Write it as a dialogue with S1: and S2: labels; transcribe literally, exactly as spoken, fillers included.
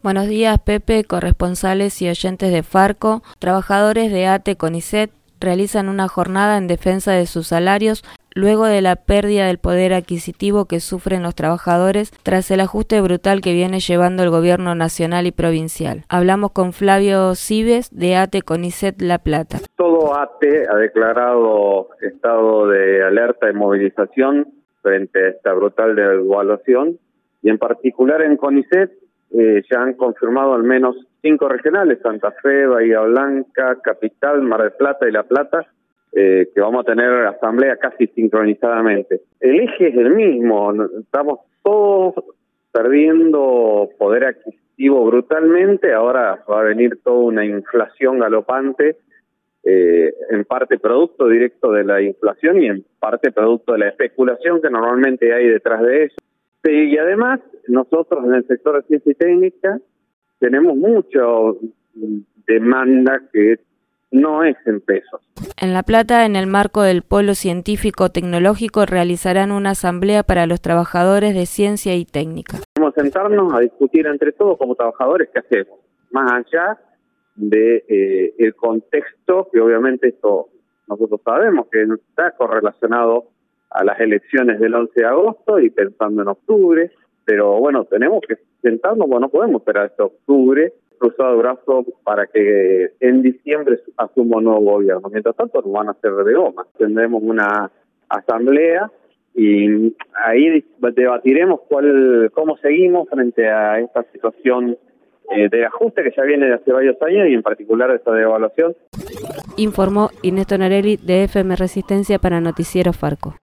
S1: Buenos días, Pepe, corresponsales y oyentes de Farco. Trabajadores de A T E CONICET realizan una jornada en defensa de sus salarios luego de la pérdida del poder adquisitivo que sufren los trabajadores tras el ajuste brutal que viene llevando el gobierno nacional y provincial. Hablamos con Flavio Cibes de A T E CONICET La Plata.
S2: Todo A T E ha declarado estado de alerta y movilización frente a esta brutal devaluación y en particular en CONICET eh, ya han confirmado al menos cinco regionales, Santa Fe, Bahía Blanca, Capital, Mar del Plata y La Plata, eh, que vamos a tener asamblea casi sincronizadamente. El eje es el mismo, estamos todos perdiendo poder adquisitivo brutalmente, ahora va a venir toda una inflación galopante, eh, en parte producto directo de la inflación y en parte producto de la especulación que normalmente hay detrás de eso. Y además, nosotros en el sector de ciencia y técnica tenemos mucha demanda que no es en pesos.
S1: En La Plata, en el marco del Polo Científico Tecnológico, realizarán una asamblea para los trabajadores de ciencia y técnica.
S2: Vamos a sentarnos a discutir entre todos como trabajadores qué hacemos, más allá de eh, el contexto, que obviamente esto nosotros sabemos que está correlacionado a las elecciones del once de agosto y pensando en octubre, pero bueno, tenemos que sentarnos, bueno, no podemos esperar hasta octubre, cruzado de brazos para que en diciembre asuma un nuevo gobierno. Mientras tanto nos van a hacer de goma. Tendremos una asamblea y ahí debatiremos cuál, cómo seguimos frente a esta situación eh, de ajuste que ya viene de hace varios años y en particular esta devaluación.
S1: Informó Inés Tonarelli de F M Resistencia para Noticiero Farco.